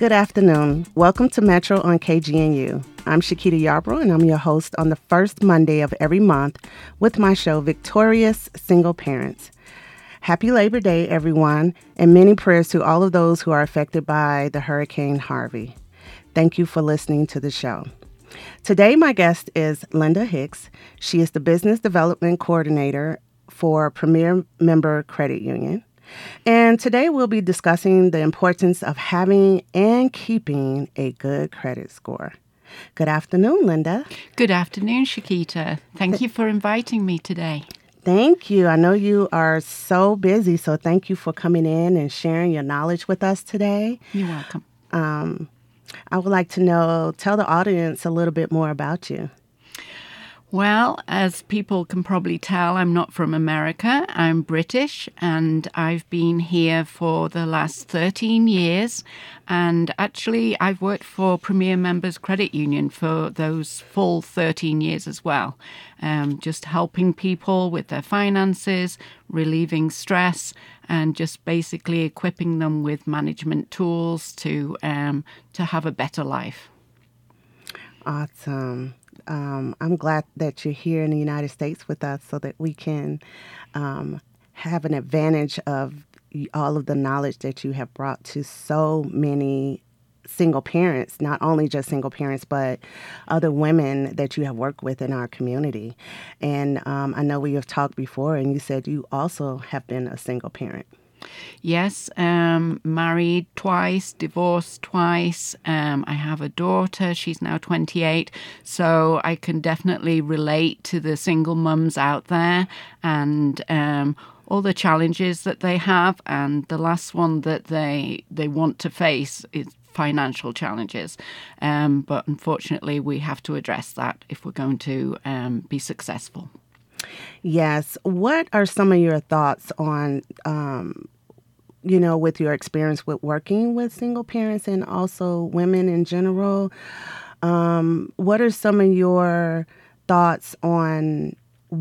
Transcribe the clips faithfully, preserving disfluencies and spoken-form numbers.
Good afternoon. Welcome to Metro on K G N U. I'm Shakita Yarbrough, and I'm your host on the first Monday of every month with my show, Victorious Single Parents. Happy Labor Day, everyone, and many prayers to all of those who are affected by the Hurricane Harvey. Thank you for listening to the show. Today, my guest is Linda Hicks. She is the Business Development Coordinator for Premier Member Credit Union. And today we'll be discussing the importance of having and keeping a good credit score. Good afternoon, Linda. Good afternoon, Shakita. Thank you for inviting me today. Thank you. I know you are so busy, so thank you for coming in and sharing your knowledge with us today. You're welcome. Um, I would like to know, tell the audience a little bit more about you. Well, as people can probably tell, I'm not from America. I'm British, and I've been here for the last thirteen years. And actually, I've worked for Premier Members Credit Union for those full thirteen years as well, um, just helping people with their finances, relieving stress, and just basically equipping them with management tools to um, to have a better life. Awesome. Um, I'm glad that you're here in the United States with us so that we can um, have an advantage of all of the knowledge that you have brought to so many single parents, not only just single parents, but other women that you have worked with in our community. And um, I know we have talked before, and you said you also have been a single parent. Yes, um, married twice, divorced twice. Um, I have a daughter. She's now twenty-eight. So I can definitely relate to the single mums out there and um, all the challenges that they have. And the last one that they they want to face is financial challenges. Um, but unfortunately, we have to address that if we're going to um, be successful. Yes. What are some of your thoughts on, um, you know, with your experience with working with single parents and also women in general? Um, what are some of your thoughts on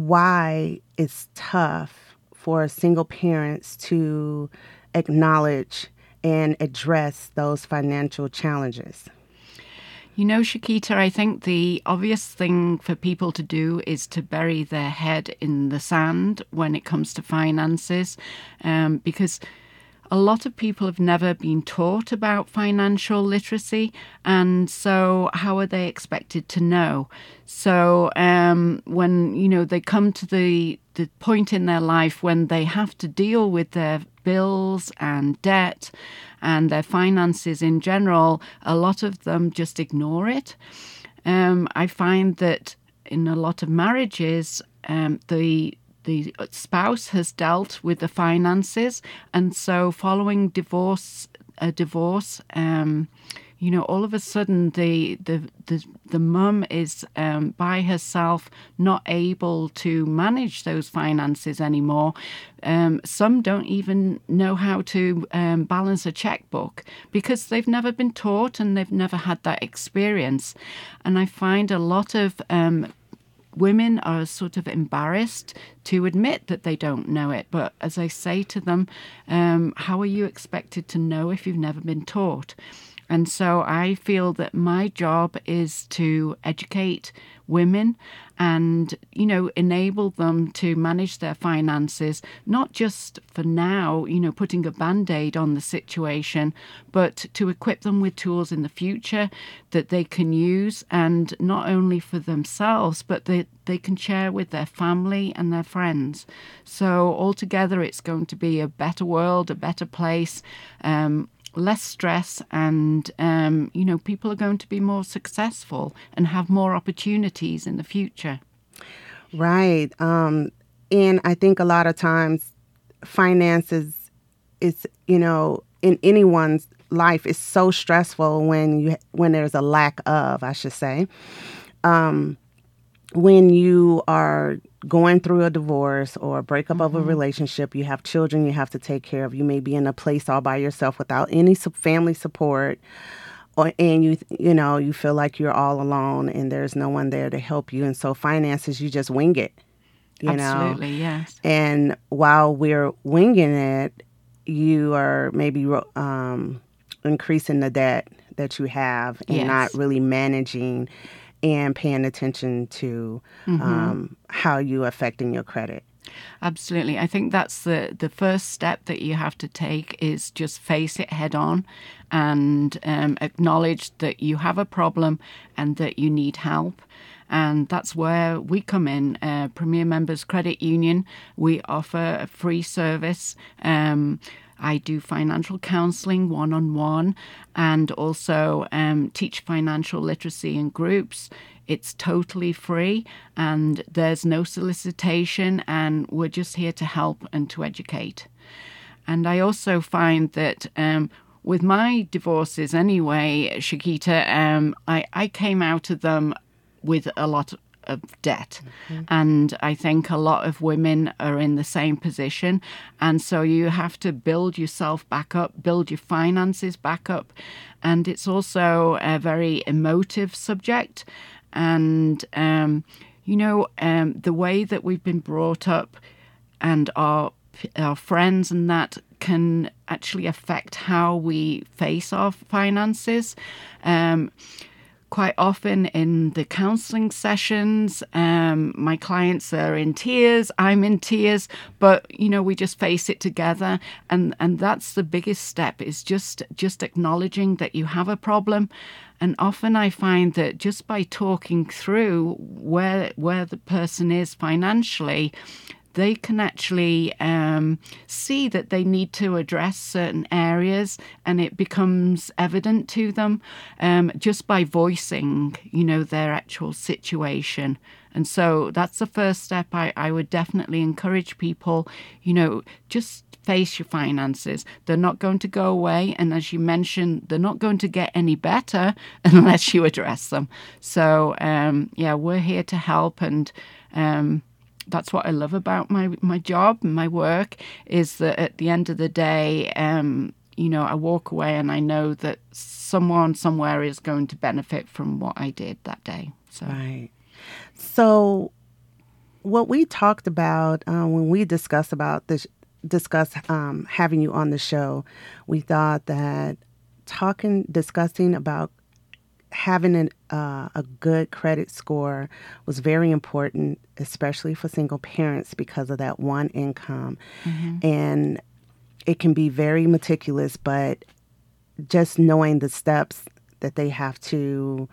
why it's tough for single parents to acknowledge and address those financial challenges? You know, Shakita, I think the obvious thing for people to do is to bury their head in the sand when it comes to finances, um, because a lot of people have never been taught about financial literacy, and so how are they expected to know? So um, when, you know, they come to the, the point in their life when they have to deal with their bills and debt and their finances in general, a lot of them just ignore it. Um, I find that in a lot of marriages, um, the the spouse has dealt with the finances, and so following divorce, a divorce, um, you know, all of a sudden the the the, the mum is um, by herself, not able to manage those finances anymore. Um, some don't even know how to um, balance a checkbook because they've never been taught and they've never had that experience. And I find a lot of um, women are sort of embarrassed to admit that they don't know it. But as I say to them, um, how are you expected to know if you've never been taught? And so I feel that my job is to educate women and, you know, enable them to manage their finances, not just for now, you know, putting a Band-Aid on the situation, but to equip them with tools in the future that they can use, and not only for themselves, but that they can share with their family and their friends. So altogether, it's going to be a better world, a better place, um, less stress, and, um, you know, people are going to be more successful and have more opportunities in the future. Right. Um, and I think a lot of times finances is, you know, in anyone's life is so stressful when you when there's a lack of, I should say. Um, when you are going through a divorce or a breakup mm-hmm. of a relationship, you have children you have to take care of. You may be in a place all by yourself without any family support, or and you you know you feel like you're all alone and there's no one there to help you. And so finances, you just wing it. You Absolutely, know? yes. And while we're winging it, you are maybe um, increasing the debt that you have and Yes. not really managing and paying attention to Mm-hmm. um, how you affecting your credit. Absolutely. I think that's the, the first step that you have to take is just face it head on and um, acknowledge that you have a problem and that you need help. And that's where we come in. Uh, Premier Members Credit Union, we offer a free service. Um, I do financial counselling one-on-one and also um, teach financial literacy in groups. It's totally free and there's no solicitation, and we're just here to help and to educate. And I also find that um, with my divorces anyway, Shakita, um, I, I came out of them with a lot of debt. Mm-hmm. And I think a lot of women are in the same position. And so you have to build yourself back up, build your finances back up. And it's also a very emotive subject. And, um, you know, um, the way that we've been brought up and our our friends and that can actually affect how we face our finances. Um Quite often in the counselling sessions, um, my clients are in tears, I'm in tears, but, you know, we just face it together. And, and that's the biggest step, is just, just acknowledging that you have a problem. And often I find that just by talking through where, where the person is financially, they can actually um, see that they need to address certain areas, and it becomes evident to them um, just by voicing, you know, their actual situation. And so that's the first step. I, I would definitely encourage people, you know, just face your finances. They're not going to go away. And as you mentioned, they're not going to get any better unless you address them. So, um, yeah, we're here to help. And um that's what I love about my, my job and my work, is that at the end of the day, um, you know, I walk away and I know that someone somewhere is going to benefit from what I did that day. So. Right. So what we talked about uh, when we discussed about this, discuss um, having you on the show, we thought that talking, discussing about having an, uh, a good credit score was very important, especially for single parents, because of that one income. Mm-hmm. And it can be very meticulous, but just knowing the steps that they have to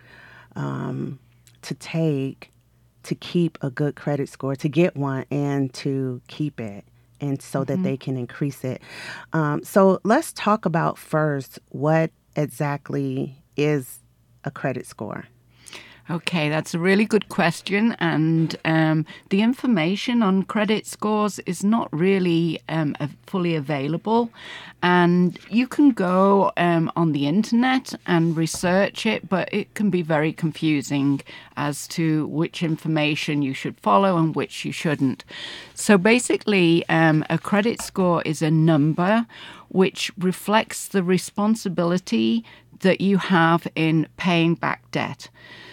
um, to take to keep a good credit score, to get one and to keep it, and so mm-hmm. that they can increase it. Um, so let's talk about first what exactly is a credit score. Okay, that's a really good question. And um, the information on credit scores is not really um, fully available. And you can go um, on the internet and research it, but it can be very confusing as to which information you should follow and which you shouldn't. So basically, um, a credit score is a number which reflects the responsibility that you have in paying back debt.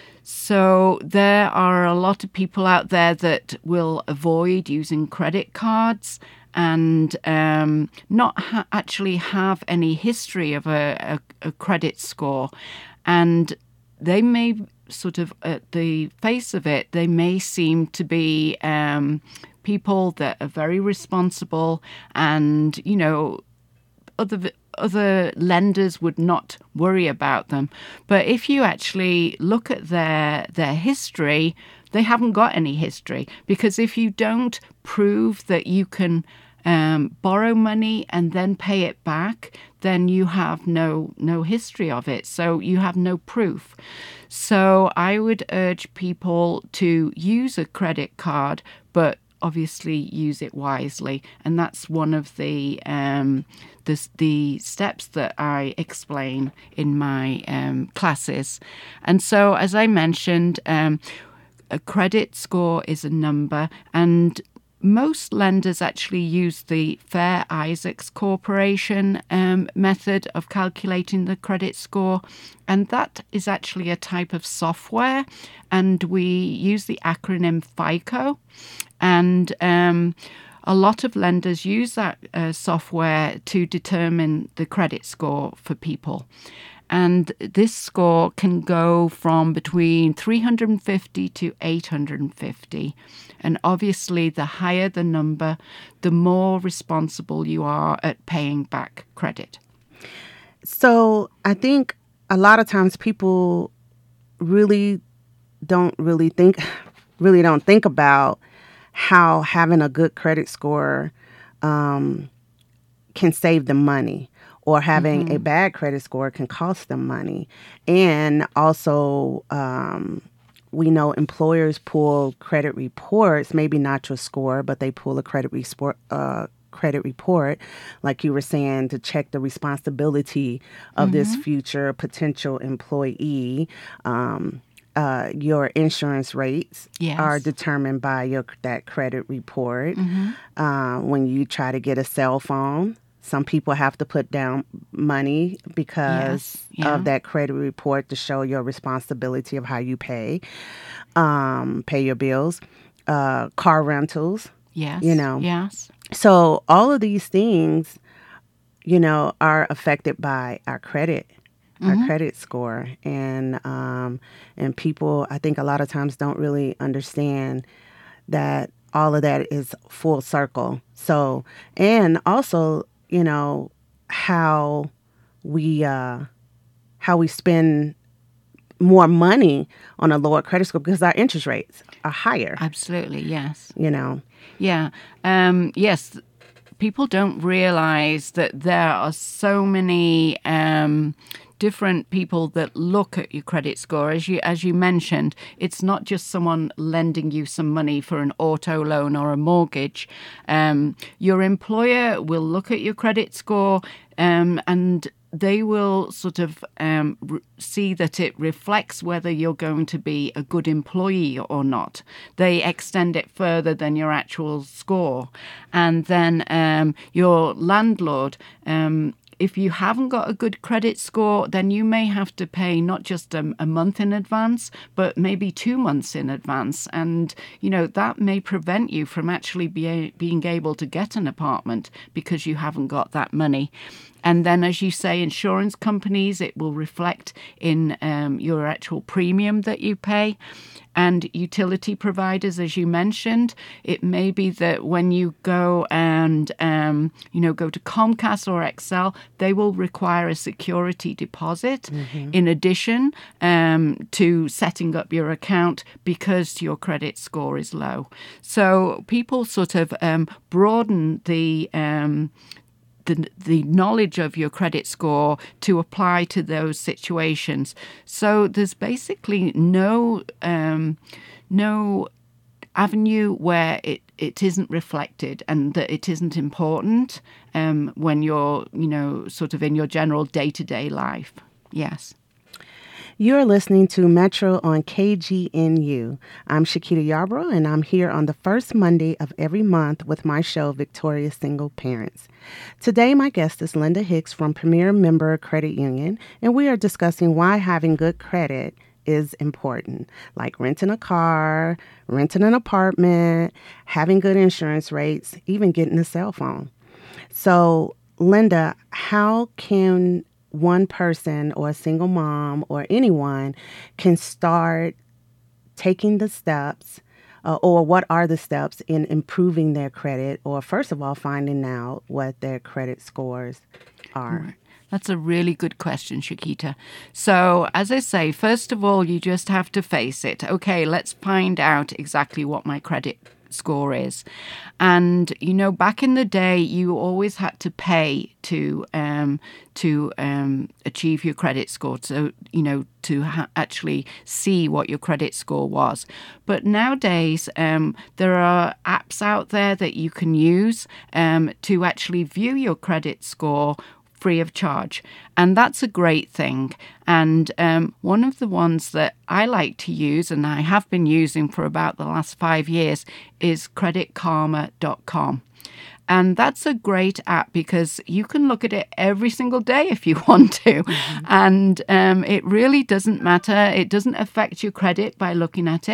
So there are a lot of people out there that will avoid using credit cards and um, not ha- actually have any history of a, a, a credit score. And they may sort of, at the face of it, they may seem to be um, people that are very responsible and, you know, other other lenders would not worry about them. But if you actually look at their their history, they haven't got any history. Because if you don't prove that you can um, borrow money and then pay it back, then you have no no history of it. So you have no proof. So I would urge people to use a credit card, but obviously use it wisely. And that's one of the um, the, the steps that I explain in my um, classes. And so, as I mentioned, um, a credit score is a number, and most lenders actually use the Fair Isaacs Corporation um, method of calculating the credit score. And that is actually a type of software. And we use the acronym FICO. And um, a lot of lenders use that uh, software to determine the credit score for people. And this score can go from between three hundred fifty to eight hundred fifty. And obviously, the higher the number, the more responsible you are at paying back credit. So I think a lot of times people really don't really think, really don't think about how having a good credit score um, can save them money, or having mm-hmm. a bad credit score can cost them money. And also, um, we know employers pull credit reports, maybe not your score, but they pull a credit report, uh, credit report, like you were saying, to check the responsibility of mm-hmm. this future potential employee. Um, uh, your insurance rates yes. are determined by your that credit report. Mm-hmm. Uh, when you try to get a cell phone, some people have to put down money because yes. yeah. of that credit report to show your responsibility of how you pay, um, pay your bills, uh, car rentals. Yes. You know. Yes. So all of these things, you know, are affected by our credit, mm-hmm. our credit score, and um, and people, I think, a lot of times don't really understand that all of that is full circle. So, and also, you know, how we uh, how we spend more money on a lower credit score because our interest rates are higher. Absolutely, yes. You know. Yeah. Um, yes. People don't realize that there are so many um, different people that look at your credit score. As you as you mentioned, it's not just someone lending you some money for an auto loan or a mortgage. Um, your employer will look at your credit score um, and they will sort of um, re- see that it reflects whether you're going to be a good employee or not. They extend it further than your actual score. And then um, your landlord, um, if you haven't got a good credit score, then you may have to pay not just a, a month in advance, but maybe two months in advance. And, you know, that may prevent you from actually be, being able to get an apartment because you haven't got that money. And then, as you say, insurance companies, it will reflect in um, your actual premium that you pay. And utility providers, as you mentioned, it may be that when you go and, um, you know, go to Comcast or Xcel, they will require a security deposit mm-hmm. in addition um, to setting up your account because your credit score is low. So people sort of um, broaden the um The, the knowledge of your credit score to apply to those situations. So there's basically no um, no avenue where it, it isn't reflected and that it isn't important um, when you're, you know, sort of in your general day-to-day life. Yes. You're listening to Metro on K G N U. I'm Shakita Yarbrough, and I'm here on the first Monday of every month with my show, Victorious Single Parents. Today, my guest is Linda Hicks from Premier Member Credit Union, and we are discussing why having good credit is important, like renting a car, renting an apartment, having good insurance rates, even getting a cell phone. So, Linda, how can one person or a single mom or anyone can start taking the steps uh, or what are the steps in improving their credit, or first of all, finding out what their credit scores are? That's a really good question, Shakita. So, as I say, first of all, you just have to face it. Okay, let's find out exactly what my credit score is. And, you know, back in the day, you always had to pay to um, to um, achieve your credit score. So, you know, to ha- actually see what your credit score was. But nowadays, um, there are apps out there that you can use um, to actually view your credit score free of charge. And that's a great thing. And um, one of the ones that I like to use, and I have been using for about the last five years, is credit karma dot com. And that's a great app because you can look at it every single day if you want to. Mm-hmm. And um, it really doesn't matter. It doesn't affect your credit by looking at it.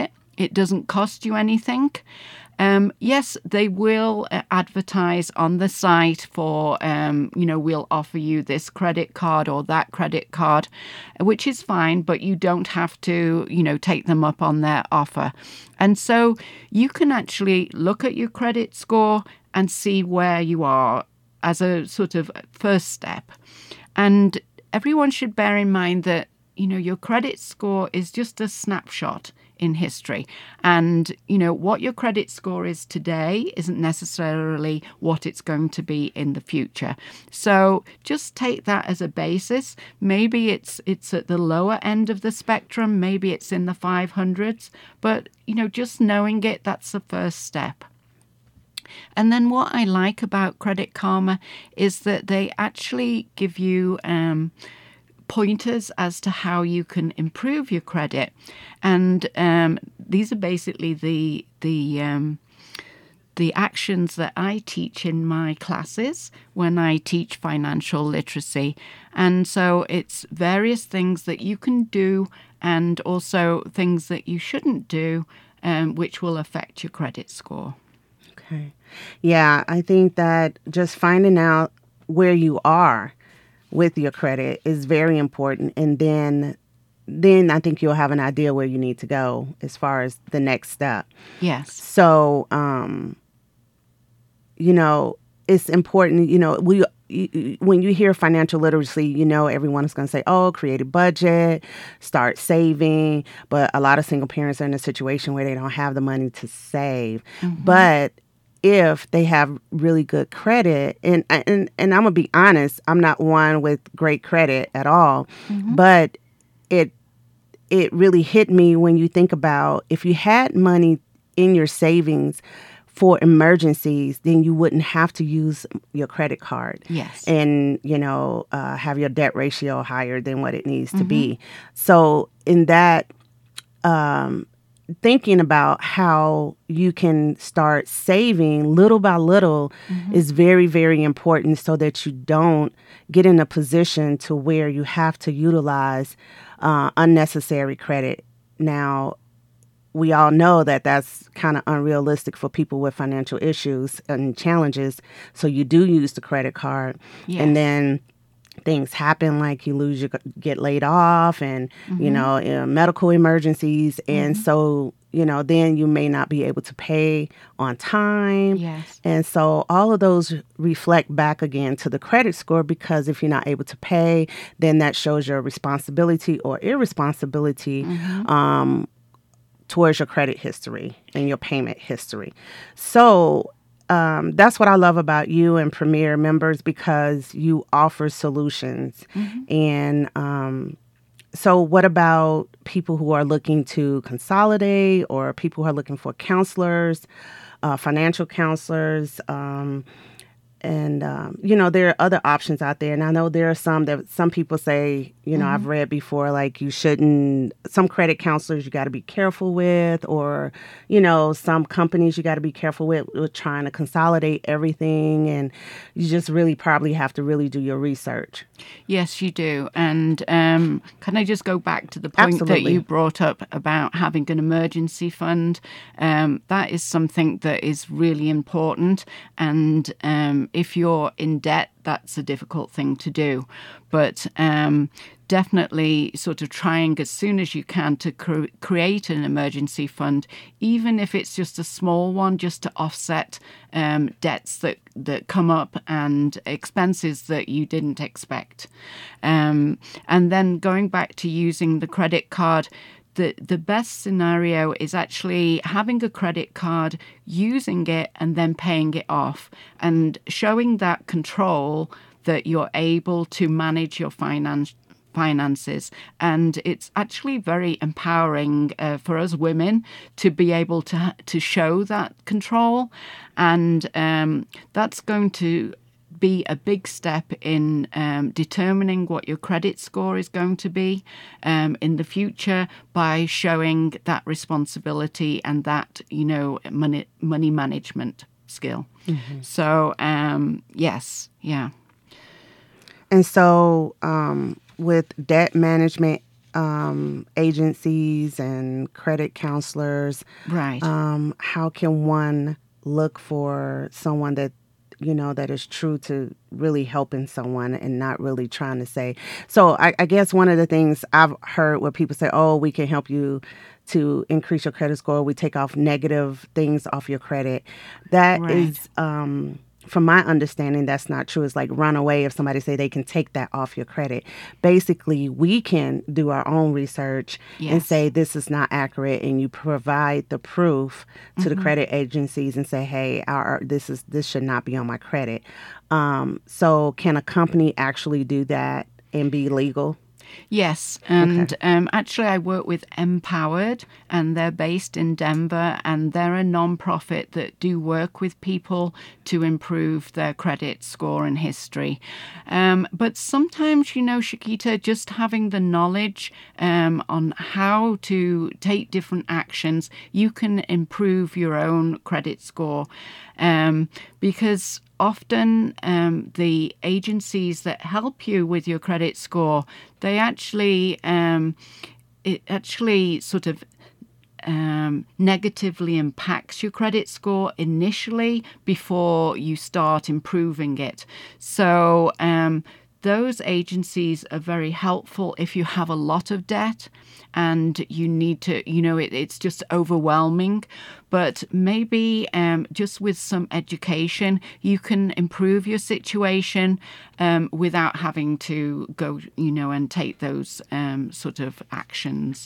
It doesn't cost you anything. Um, yes, they will uh, advertise on the site for, um, you know, we'll offer you this credit card or that credit card, which is fine, but you don't have to, you know, take them up on their offer. And so you can actually look at your credit score and see where you are as a sort of first step. And everyone should bear in mind that, you know, your credit score is just a snapshot in history. And, you know, what your credit score is today isn't necessarily what it's going to be in the future. So just take that as a basis. Maybe it's it's at the lower end of the spectrum. Maybe it's in the five hundreds. But, you know, just knowing it, that's the first step. And then what I like about Credit Karma is that they actually give you um, pointers as to how you can improve your credit. And um, these are basically the the um, the actions that I teach in my classes when I teach financial literacy. And so it's various things that you can do and also things that you shouldn't do, um, which will affect your credit score. Okay. Yeah, I think that just finding out where you are with your credit is very important. And then then I think you'll have an idea where you need to go as far as the next step. Yes. So, um, you know, it's important, you know, we you, when you hear financial literacy, you know, everyone is going to say, oh, create a budget, start saving. But a lot of single parents are in a situation where they don't have the money to save. Mm-hmm. But if they have really good credit, and and and I'm gonna be honest, I'm not one with great credit at all, mm-hmm. but it it really hit me when you think about if you had money in your savings for emergencies, then you wouldn't have to use your credit card. Yes, and you know uh, have your debt ratio higher than what it needs mm-hmm. to be. So in that. Um, Thinking about how you can start saving little by little mm-hmm. is very, very important so that you don't get in a position to where you have to utilize uh, unnecessary credit. Now, we all know that that's kind of unrealistic for people with financial issues and challenges. So you do use the credit card yes. and then things happen, like you lose your get laid off and, mm-hmm. you know, uh, medical emergencies. And mm-hmm. so, you know, then you may not be able to pay on time. Yes. And so all of those reflect back again to the credit score, because if you're not able to pay, then that shows your responsibility or irresponsibility mm-hmm. um, towards your credit history and your payment history. So Um, that's what I love about you and Premier members, because you offer solutions. Mm-hmm. And um, so what about people who are looking to consolidate, or people who are looking for counselors, uh, financial counselors? Um, and, um, you know, there are other options out there. And I know there are some that some people say, you know, mm-hmm. I've read before, like you shouldn't, some credit counselors you got to be careful with, or, you know, some companies you got to be careful with, with trying to consolidate everything. And you just really probably have to really do your research. Yes, you do. And um, can I just go back to the point Absolutely. that you brought up about having an emergency fund? Um, that is something that is really important. And um, if you're in debt, that's a difficult thing to do. But um, definitely sort of trying as soon as you can to cre- create an emergency fund, even if it's just a small one, just to offset um, debts that, that come up and expenses that you didn't expect. Um, and then going back to using the credit card, The, the best scenario is actually having a credit card, using it, and then paying it off, and showing that control that you're able to manage your finance, finances. And it's actually very empowering uh, for us women to be able to to show that control. And um, that's going to be a big step in um, determining what your credit score is going to be um, in the future, by showing that responsibility and that, you know, money money management skill. Mm-hmm. So, um, yes, yeah. And so um, with debt management um, agencies and credit counselors. Right. Um, how can one look for someone that, you know, that is true to really helping someone and not really trying to say. So I, I guess one of the things I've heard where people say, oh, we can help you to increase your credit score. We take off negative things off your credit. That Right. is, um, from my understanding, that's not true. It's like run away if somebody say they can take that off your credit. Basically, we can do our own research and Yes. say this is not accurate, and you provide the proof to the credit agencies and say, hey, our this is this should not be on my credit. Um, so can a company actually do that and be legal? Yes, and um, actually I work with Empowered, and they're based in Denver, and they're a non-profit that do work with people to improve their credit score and history. Um, but sometimes, you know, Shakita, just having the knowledge um, on how to take different actions, you can improve your own credit score. Um, because often um, the agencies that help you with your credit score, they actually, um, it actually sort of um, negatively impacts your credit score initially before you start improving it. So um, those agencies are very helpful if you have a lot of debt and you need to, you know, it, it's just overwhelming. But maybe um, just with some education, you can improve your situation um, without having to go, you know, and take those um, sort of actions.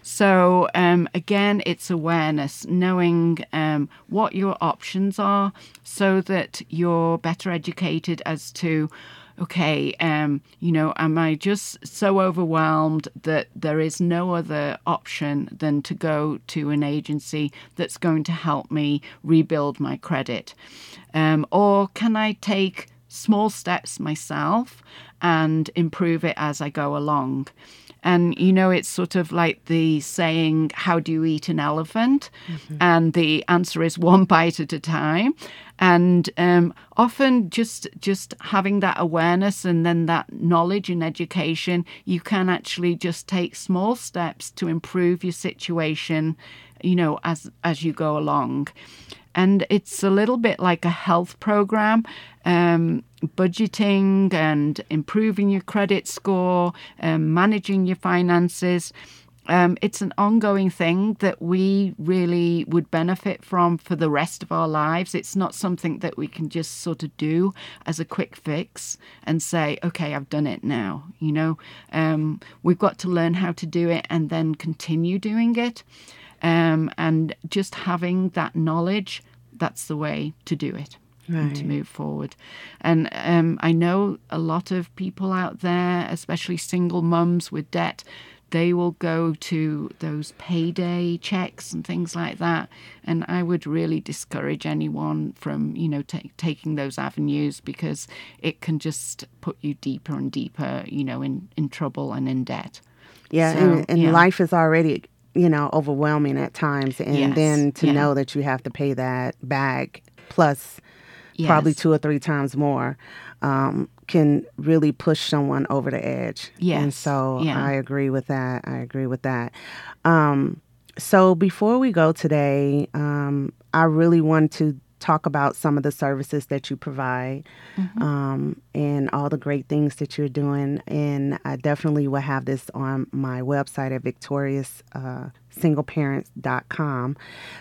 So um, again, it's awareness, knowing um, what your options are so that you're better educated as to, okay, um, you know, am I just so overwhelmed that there is no other option than to go to an agency that's going to help me rebuild my credit? Um, or can I take small steps myself and improve it as I go along? And, you know, it's sort of like the saying, how do you eat an elephant? Mm-hmm. And the answer is one bite at a time. And um, often just just having that awareness and then that knowledge and education, you can actually just take small steps to improve your situation, you know, as as you go along. And it's a little bit like a health program, um, budgeting and improving your credit score, um, managing your finances. Um, it's an ongoing thing that we really would benefit from for the rest of our lives. It's not something that we can just sort of do as a quick fix and say, okay, I've done it now. You know, um, we've got to learn how to do it and then continue doing it. Um, and just having that knowledge, that's the way to do it. Right. And to move forward. And um, I know a lot of people out there, especially single mums with debt, they will go to those payday checks and things like that. And I would really discourage anyone from, you know, t- taking those avenues, because it can just put you deeper and deeper, you know, in, in trouble and in debt. Yeah, so, and, and yeah. life is already, you know, overwhelming at times. And yes. then to yeah. know that you have to pay that back plus yes. probably two or three times more um, can really push someone over the edge. Yes. And so yeah. I agree with that. I agree with that. Um, so before we go today, um, I really want to talk about some of the services that you provide mm-hmm. um, and all the great things that you're doing. And I definitely will have this on my website at victorious single parents dot com.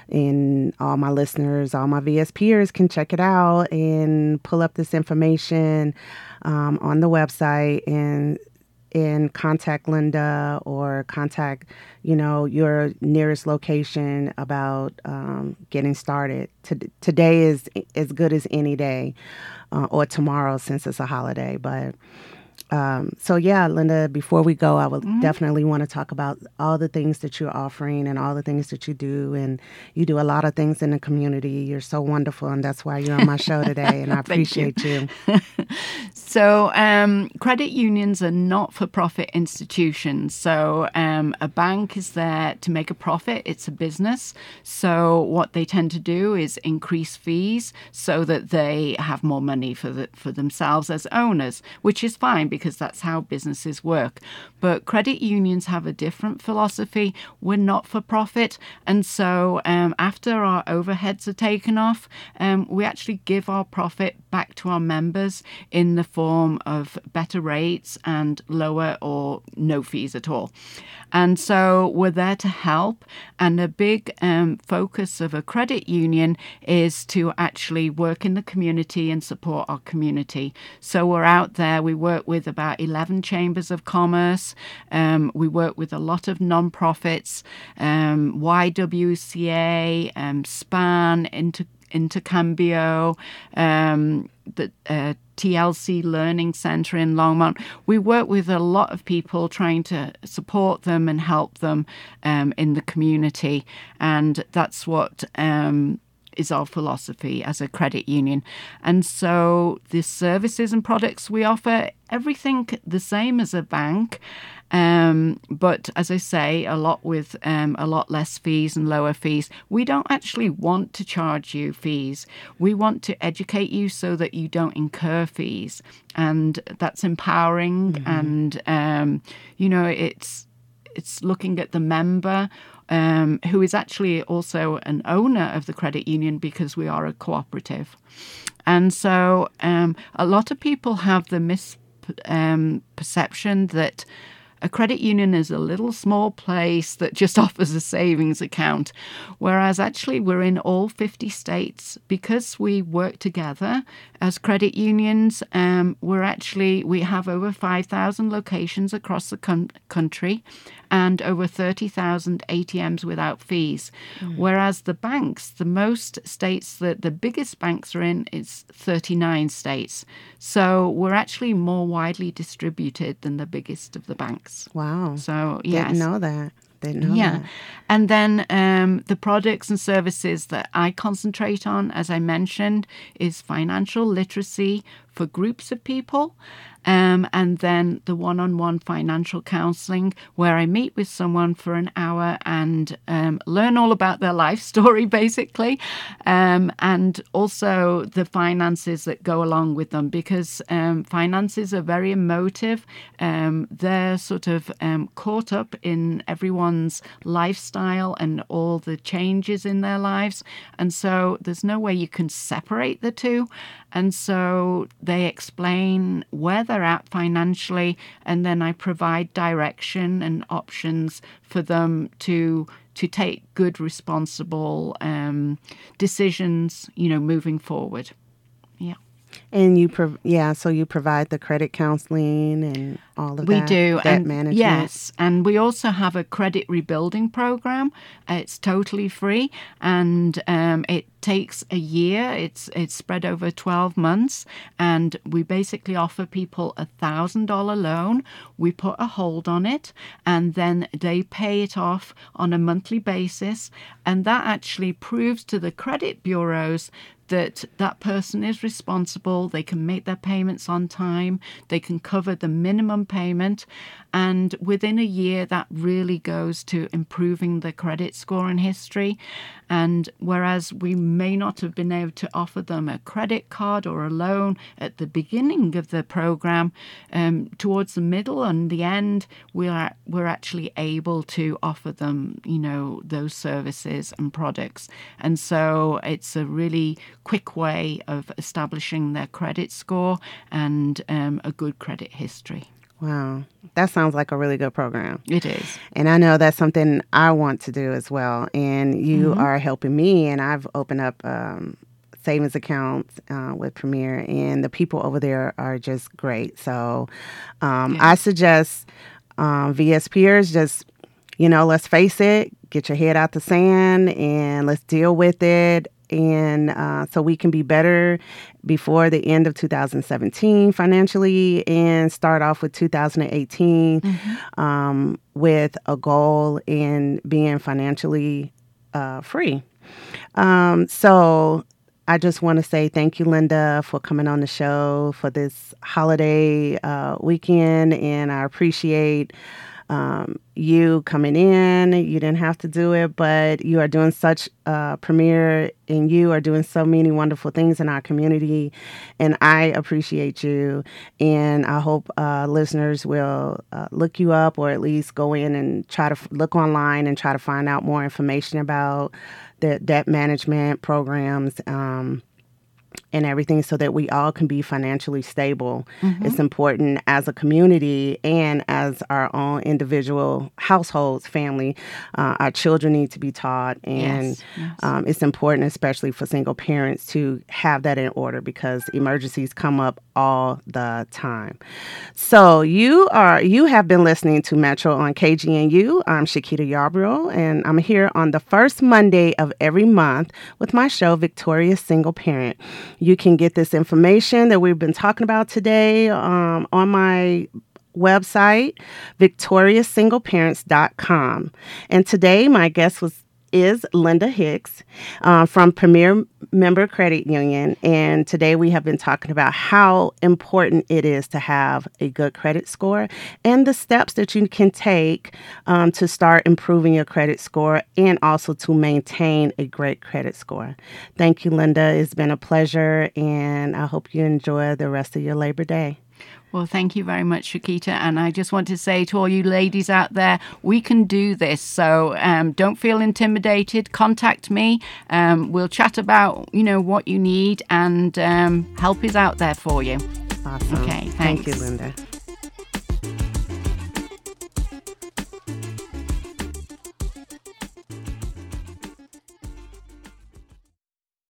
And all my listeners, all my V S peers can check it out and pull up this information um, on the website and and contact Linda or contact, you know, your nearest location about um, getting started. T- today is as good as any day, uh, or tomorrow since it's a holiday. But um, so, yeah, Linda, before we go, I would mm-hmm. definitely want to talk about all the things that you're offering and all the things that you do. And you do a lot of things in the community. You're so wonderful. And that's why you're on my show today. And I appreciate you. you. So um, credit unions are not-for-profit institutions. So um, a bank is there to make a profit. It's a business. So what they tend to do is increase fees so that they have more money for the, for themselves as owners, which is fine because that's how businesses work. But credit unions have a different philosophy. We're not for profit. And so um, after our overheads are taken off, um, we actually give our profit back to our members in the form of better rates and lower or no fees at all. And so we're there to help. And a big um, focus of a credit union is to actually work in the community and support our community. So we're out there. We work with about eleven chambers of commerce. Um, we work with a lot of nonprofits, um, Y W C A, um, SPAN, Inter- Intercambio, um, the uh, T L C Learning Center in Longmont. We work with a lot of people trying to support them and help them um, in the community. And that's what um, is our philosophy as a credit union. And so the services and products we offer, everything the same as a bank. Um, but as I say, a lot with um, a lot less fees and lower fees. We don't actually want to charge you fees. We want to educate you so that you don't incur fees. And that's empowering. Mm-hmm. And, um, you know, it's it's looking at the member um, who is actually also an owner of the credit union because we are a cooperative. And so um, a lot of people have the misperception um, that a credit union is a little small place that just offers a savings account, whereas actually we're in all fifty states because we work together as credit unions. Um, we're actually, we have over five thousand locations across the con- country and over thirty thousand A T Ms without fees. Mm. Whereas the banks, the most states that the biggest banks are in is thirty-nine states. So we're actually more widely distributed than the biggest of the banks. Wow. So, yes. Didn't know that. Didn't know yeah. that. And then um, the products and services that I concentrate on, as I mentioned, is financial literacy for groups of people. Um, and then the one-on-one financial counseling where I meet with someone for an hour and um, learn all about their life story, basically, um, and also the finances that go along with them, because um, finances are very emotive. Um, they're sort of um, caught up in everyone's lifestyle and all the changes in their lives. And so there's no way you can separate the two. And so they explain where they're at financially, and then I provide direction and options for them to to take good, responsible um, decisions, you know, moving forward. Yeah. And you, prov- yeah, so you provide the credit counseling and all of we that. We do, debt and management. Yes, and we also have a credit rebuilding program. Uh, it's totally free, and um, it takes a year. It's it's spread over twelve months, and we basically offer people a thousand dollar loan. We put a hold on it, and then they pay it off on a monthly basis, and that actually proves to the credit bureaus that that person is responsible. They can make their payments on time. They can cover the minimum payment. And within a year, that really goes to improving the credit score and history. And whereas we may not have been able to offer them a credit card or a loan at the beginning of the program, um, towards the middle and the end, we're, we're actually able to offer them, you know, those services and products. And so it's a really quick way of establishing their credit score and um, a good credit history. Wow. That sounds like a really good program. It is. And I know that's something I want to do as well. And you Mm-hmm. are helping me. And I've opened up um, savings accounts uh, with Premier. And the people over there are just great. So um, Yeah. I suggest um, V S peers, just, you know, let's face it, get your head out the sand and let's deal with it. And uh, so we can be better before the end of two thousand seventeen financially and start off with two thousand eighteen mm-hmm. um, with a goal in being financially uh, free. Um, so I just want to say thank you, Linda, for coming on the show for this holiday uh, weekend. And I appreciate um, you coming in. You didn't have to do it, but you are doing such uh, Premier, and you are doing so many wonderful things in our community, and I appreciate you. And I hope uh, listeners will uh, look you up, or at least go in and try to f- look online and try to find out more information about the debt management programs. Um, and everything, so that we all can be financially stable. Mm-hmm. It's important as a community and as our own individual households, family. Uh, our children need to be taught, and yes, yes. Um, it's important, especially for single parents, to have that in order, because emergencies come up all the time. So you are you have been listening to Metro on K G N U. I'm Shakita Yarbrough, and I'm here on the first Monday of every month with my show, Victorious Single Parent. You can get this information that we've been talking about today um, on my website, victorious single parents dot com. And today, my guest was is Linda Hicks uh, from Premier Member Credit Union. And today we have been talking about how important it is to have a good credit score and the steps that you can take um, to start improving your credit score and also to maintain a great credit score. Thank you, Linda. It's been a pleasure, and I hope you enjoy the rest of your Labor Day. Well, thank you very much, Shakita. And I just want to say to all you ladies out there, we can do this. So um, don't feel intimidated. Contact me. Um, we'll chat about, you know, what you need, and um, help is out there for you. Awesome. Okay, thanks. Thank you, Linda.